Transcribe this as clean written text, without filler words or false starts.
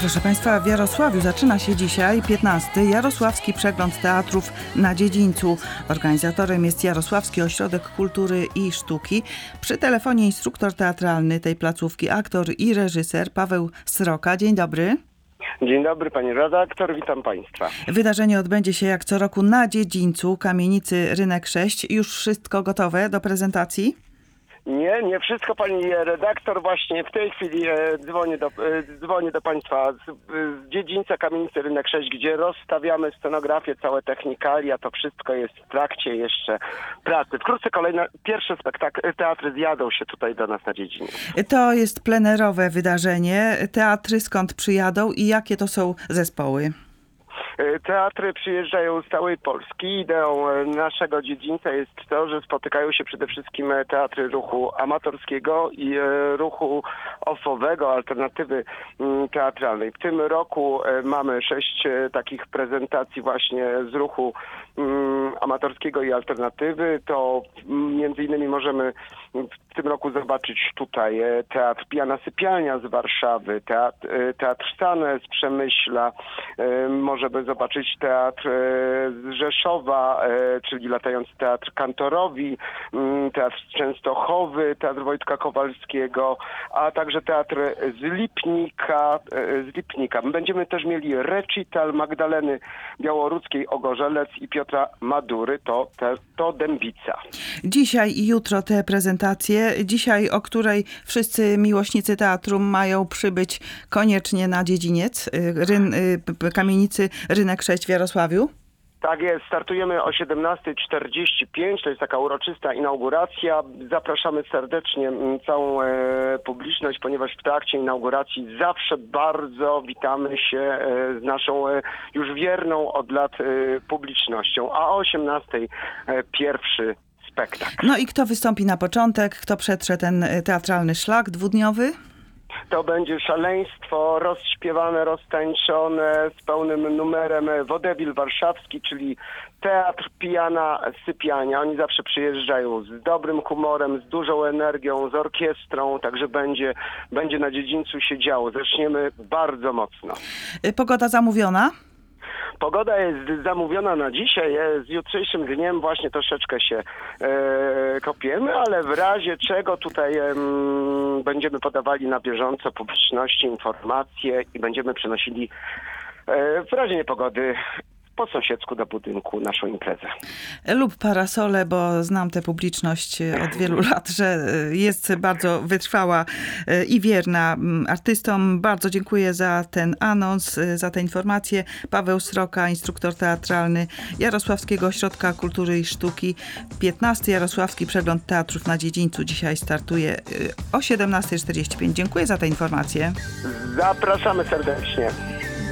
Proszę Państwa, w Jarosławiu zaczyna się dzisiaj 15. Jarosławski Przegląd Teatrów na Dziedzińcu. Organizatorem jest Jarosławski Ośrodek Kultury i Sztuki. Przy telefonie instruktor teatralny tej placówki, aktor i reżyser Paweł Sroka. Dzień dobry. Dzień dobry pani redaktor, witam państwa. Wydarzenie odbędzie się jak co roku na Dziedzińcu, kamienicy Rynek 6. Już wszystko gotowe do prezentacji? Nie wszystko pani redaktor. Właśnie w tej chwili dzwonię do państwa z dziedzińca kamienicy Rynek 6, gdzie rozstawiamy scenografię, całe technikalia. To wszystko jest w trakcie jeszcze pracy. Wkrótce pierwsze teatry zjadą się tutaj do nas na dziedziniec. To jest plenerowe wydarzenie. Teatry skąd przyjadą i jakie to są zespoły? Teatry przyjeżdżają z całej Polski. Ideą naszego dziedzińca jest to, że spotykają się przede wszystkim teatry ruchu amatorskiego i ruchu ofowego, alternatywy teatralnej. W tym roku mamy 6 takich prezentacji właśnie z ruchu amatorskiego i alternatywy. To między innymi możemy w tym roku zobaczyć tutaj Teatr Pijana Sypialnia z Warszawy, Teatr Sane z Przemyśla, możemy zobaczyć Teatr z Rzeszowa, czyli latający Teatr Kantorowi, Teatr z Częstochowy, Teatr Wojtka Kowalskiego, a także Teatr z Lipnika. Będziemy też mieli recital Magdaleny Białoruckiej Ogorzelec i Piotra Madury, to Dębica. Dzisiaj i jutro te prezentacje. Dzisiaj, o której wszyscy miłośnicy teatru mają przybyć koniecznie na dziedziniec kamienicy Rynek 6 w Jarosławiu? Tak jest, startujemy o 17:45, to jest taka uroczysta inauguracja. Zapraszamy serdecznie całą publiczność, ponieważ w trakcie inauguracji zawsze bardzo witamy się z naszą już wierną od lat publicznością, a o 18:00 pierwszy spektakl. No i kto wystąpi na początek? Kto przetrze ten teatralny szlak dwudniowy? To będzie szaleństwo rozśpiewane, roztańczone z pełnym numerem Wodewil Warszawski, czyli Teatr Pijana Sypialnia. Oni zawsze przyjeżdżają z dobrym humorem, z dużą energią, z orkiestrą, także będzie na dziedzińcu się działo. Zaczniemy bardzo mocno. Pogoda zamówiona? Pogoda jest zamówiona na dzisiaj, z jutrzejszym dniem właśnie troszeczkę się kopiemy, ale w razie czego tutaj będziemy podawali na bieżąco publiczności informacje i będziemy przenosili w razie niepogody po sąsiedzku do budynku naszą imprezę. Lub parasole, bo znam tę publiczność od wielu lat, że jest bardzo wytrwała i wierna artystom. Bardzo dziękuję za ten anons, za te informacje. Paweł Sroka, instruktor teatralny Jarosławskiego Ośrodka Kultury i Sztuki. 15. Jarosławski Przegląd Teatrów na Dziedzińcu dzisiaj startuje o 17:45. Dziękuję za te informacje. Zapraszamy serdecznie.